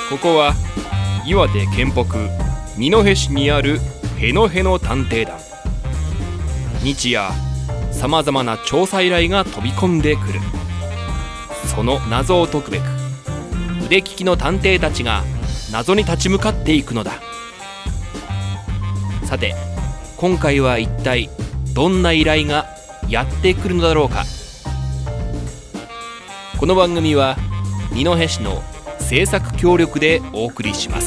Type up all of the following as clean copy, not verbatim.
ここは岩手県北二戸市にあるへのへの探偵団。日夜さまざまな調査依頼が飛び込んでくる。その謎を解くべく腕利きの探偵たちが謎に立ち向かっていくのだ。さて今回は一体どんな依頼がやってくるのだろうか。この番組は二戸市の制作協力でお送りします。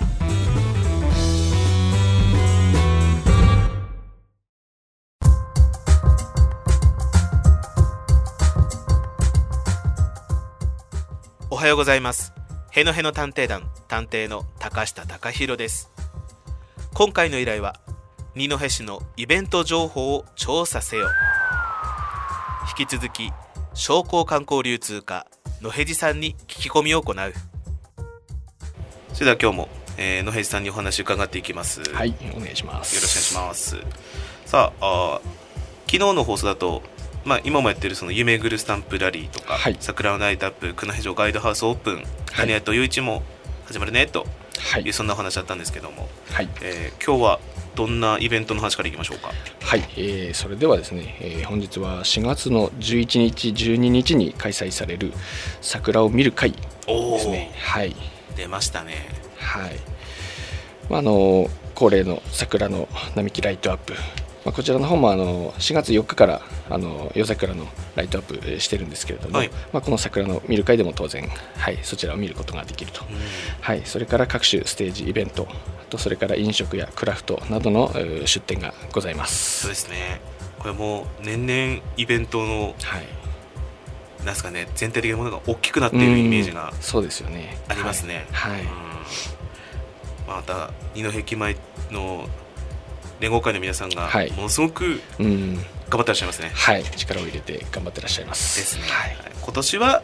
おはようございます。へのへの探偵団探偵の高下隆弘です。今回の依頼は二戸市のイベント情報を調査せよ。引き続き商工観光流通課野辺地さんに聞き込みを行う。それでは今日も、野辺地さんにお話を伺っていきます。 はい、お願いします。 よろしくお願いします。さあ、昨日の放送だと、今もやってるその夢ぐるスタンプラリーとか、はい、桜のライトアップ、久野辺城ガイドハウスオープン、谷谷と雄一も始まるねという、そんなお話だったんですけども、はい、今日はどんなイベントの話からいきましょうか。 はい、それではですね、本日は4月の11日12日に開催される桜を見る会ですね。はい、 出ましたね。 はい、恒例の桜の並木ライトアップ、こちらの方も4月4日から夜桜のライトアップしてるんですけれども、はい、この桜の見る会でも当然、はい、そちらを見ることができると、はい、それから各種ステージイベントと、それから飲食やクラフトなどの出店がございます。 そうですね。これも年々イベントの、はい、なんですかね、全体的なものが大きくなっているイメージがそうですよね。 ありますね。 はい、 また二戸駅前の連合会の皆さんがものすごく頑張ってらっしゃいますね。 はい、力を入れて頑張ってらっしゃいますですね。はい、今年は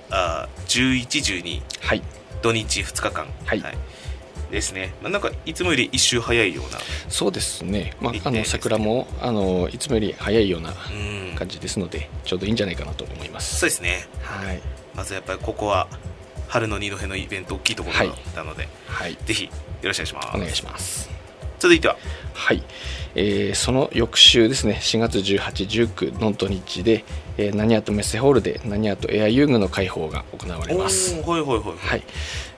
11、12、はい、土日2日間、はいはい、ですね。なんかいつもより一周早いような。 そうですね。桜もいつもより早いような感じですので、ちょうどいいんじゃないかなと思います。 そうですね。はい。まずやっぱりここは春の二戸のイベント大きいところだったので、はい、ぜひよろしくお願いします。 お願いします。 続いては、 はい、その翌週ですね、4月18、19の土日で、ナニアとメッセホールでナニアとエア遊具の開放が行われます。はい、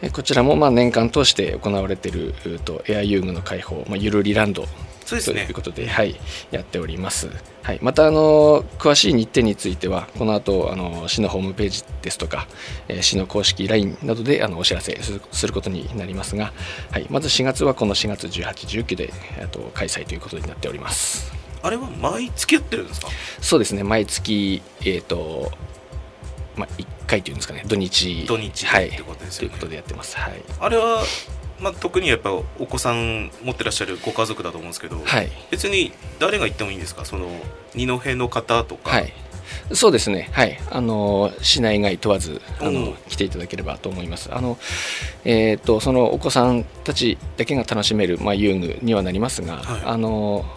こちらも年間通して行われているエア遊具の開放、ゆるりランドということで、はい、やっております。はい、また詳しい日程についてはこの後市のホームページですとか、市の公式 LINE などでお知らせすることになりますが、はい、まず4月はこの4月18、19で開催ということになっております。 あれは毎月やってるんですか？ そうですね、毎月1回というんですかね、土日はいってことですよね。 ということでやってます。はい、 あれは特にやっぱお子さん持ってらっしゃるご家族だと思うんですけど、はい、別に誰が行ってもいいんですか？その二戸の方とか。 はい、そうですね、はい、市内外問わず来ていただければと思います。そのお子さんたちだけが楽しめる、遊具にはなりますが、はい、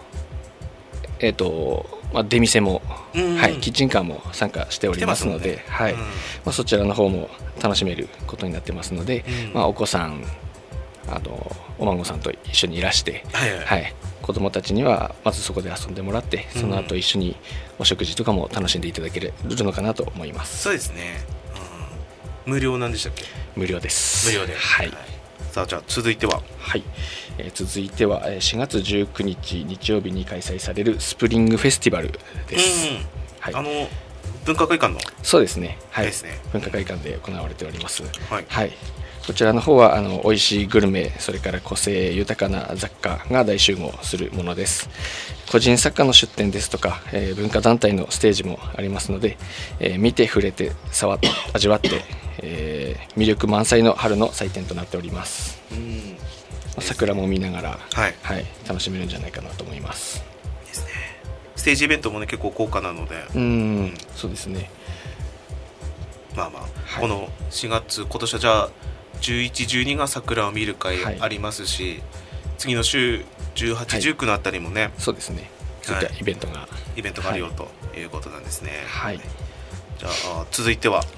出店も、はい、キッチンカーも参加しておりますので、はい、そちらの方も楽しめることになってますので、お子さんお孫さんと一緒にいらして、はいはいはい、子どもたちにはまずそこで遊んでもらって、その後一緒にお食事とかも楽しんでいただけるのかなと思います。 そうですね、無料なんでしたっけ？ 無料です。 無料で、 はい、 さあじゃあ続いては、 はい、続いては4月19日日曜日に開催されるスプリングフェスティバルです。 はい、文化会館の。 そうですね、はい、ですね、文化会館で行われております。はい、はい、こちらの方は美味しいグルメ、それから個性豊かな雑貨が大集合するものです。個人作家の出展ですとか、文化団体のステージもありますので、見て触れて触って味わって、魅力満載の春の祭典となっております。桜も見ながら、はいはい、楽しめるんじゃないかなと思います。 ですね。ステージイベントもね結構高価なので、 そうですね。 はい、この4月、今年はじゃあ11、12が桜を見る会ありますし、はい、次の週18、19のあたりもね、 そうですね、そういったイベントがあるよということなんですね。 はい、 じゃあ続いては、 はい、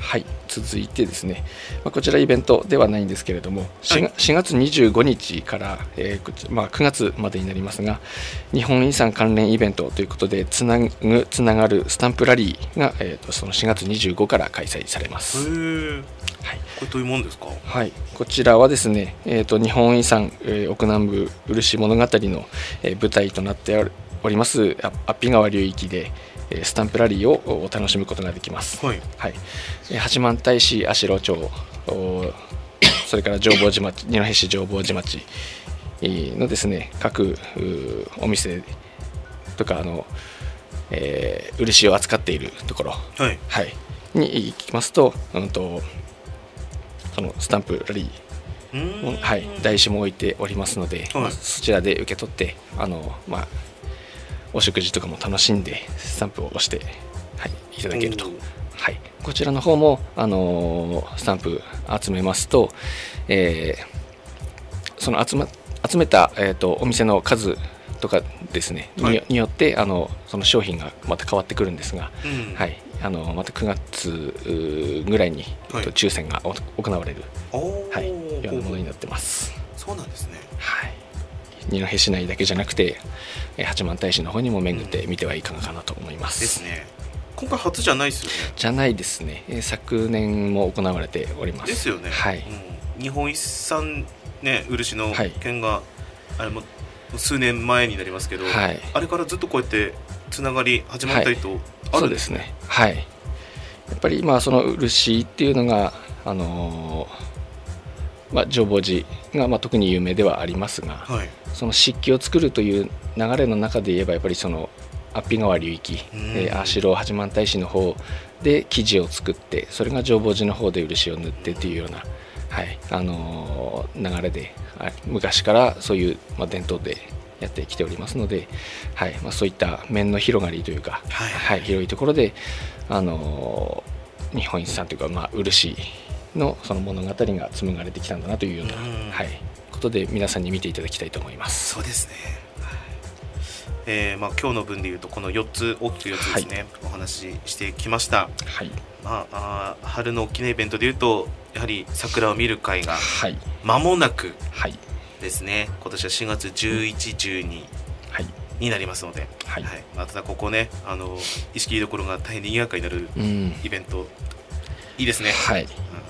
続いてですね、こちらイベントではないんですけれども、4月25日から、9月までになりますが、日本遺産関連イベントということで、つながるスタンプラリーが、その4月25から開催されます。 はい、これどういうものですか？ はい、こちらはですね、日本遺産、奥南部漆物語の、舞台となっております安比川流域でスタンプラリーを楽しむことができます。はいはい、八幡平市足寄町、それから二戸市浄法寺町のですね、各お店とか漆を扱っているところ、はいはい、に行きますと、そのスタンプラリー、はい、台紙も置いておりますので、そちらで受け取ってお食事とかも楽しんでスタンプを押して、はい、いただけると、はい、こちらの方も、スタンプ集めますと、その集めた、お店の数とかですね、によってその商品がまた変わってくるんですが、はい、また9月ぐらいに、抽選が行われる、はい、ようなものになってます。 そうなんですね。 はい、二戸市内だけじゃなくて八幡平市の方にも巡ってみてはいかがかなと思います。 ですね。今回初じゃないですよね。 じゃないですね。昨年も行われております。 ですよね。はい。日本遺産ね、漆の件が、あれも数年前になりますけど、はい、あれからずっとこうやってつながり始まったりとあるんですね。はい、そうですね。はい。やっぱりその漆っていうのが浄法寺が特に有名ではありますが、はい、その漆器を作るという流れの中で言えばやっぱりその安比川流域、足寄八幡平市の方で生地を作って、それが浄法寺の方で漆を塗ってというような、はい、流れで昔からそういう、伝統でやってきておりますので、はい、そういった面の広がりというか、はいはい、広いところで日本遺産というか、漆のその物語が紡がれてきたんだなというような、はい、ことで皆さんに見ていただきたいと思います。 そうですね。今日の分でいうとこの4つ、大きく4つですね、はい、お話ししてきました。はい、春の大きなイベントでいうとやはり桜を見る会が間もなくですね、今年は4月11、12になりますので、はいはい、ただここね、意識どころが大変にぎやかになるイベント、いいですね。はい、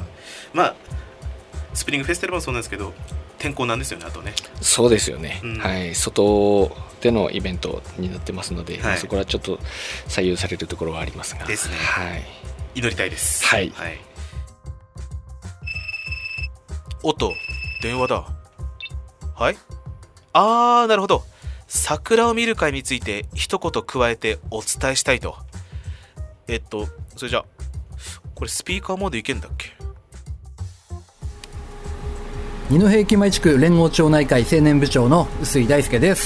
スプリングフェスティバルもそうなんですけど、天候なんですよね。あとね。そうですよね。はい、外でのイベントになってますので、はい、そこはちょっと左右されるところはありますが。ですね。はい。祈りたいです。はい。はい、 おっと、電話だ。はい。なるほど。桜を見る会について一言加えてお伝えしたいと。それじゃあ、これスピーカーモードいけんだっけ？ 二戸駅前地区連合町内会青年部長の臼井大輔です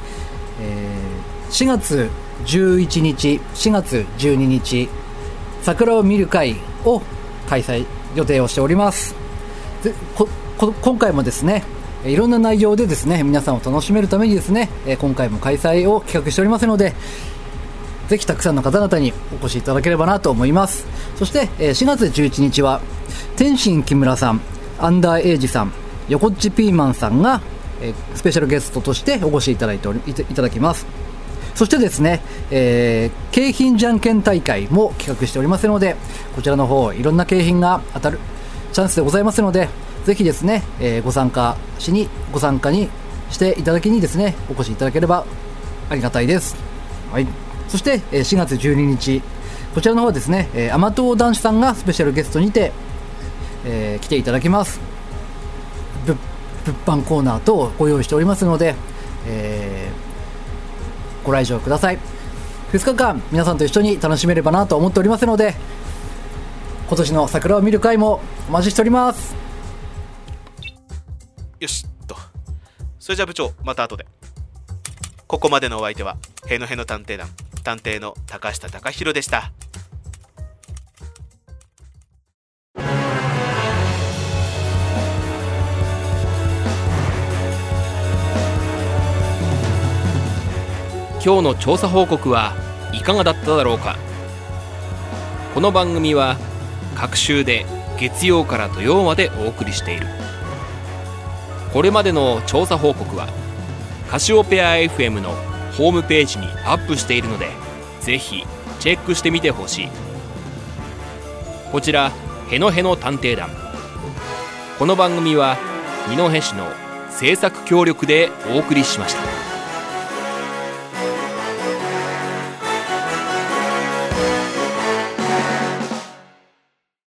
。4月11日、4月12日、桜を見る会を開催予定をしております。今回もですね、いろんな内容でですね、皆さんを楽しめるためにですね、今回も開催を企画しておりますので、ぜひたくさんの方々にお越しいただければなと思います。そして4月11日は天心木村さん、アンダーエイジさん、横っちピーマンさんがスペシャルゲストとしてお越しいただきます。そしてですね、景品じゃんけん大会も企画しておりますので、こちらの方いろんな景品が当たるチャンスでございますので、ぜひですね、ご参加にしていただきにですね、お越しいただければありがたいです。はい。そして4月12日、こちらの方はですね、甘党男子さんがスペシャルゲストにて、来ていただきます。物販コーナー等ご用意しておりますので、ご来場ください。2日間皆さんと一緒に楽しめればなと思っておりますので、今年の桜を見る会もお待ちしております。 よしと、それじゃあ部長、また後で。ここまでのお相手はへのへの探偵団探偵の高下貴弘でした。 今日の調査報告はいかがだっただろうか。この番組は各週で月曜から土曜までお送りしている。これまでの調査報告はカシオペア FM のホームページにアップしているので、ぜひチェックしてみてほしい。こちらへのへの探偵団、この番組は二戸市の制作協力でお送りしました。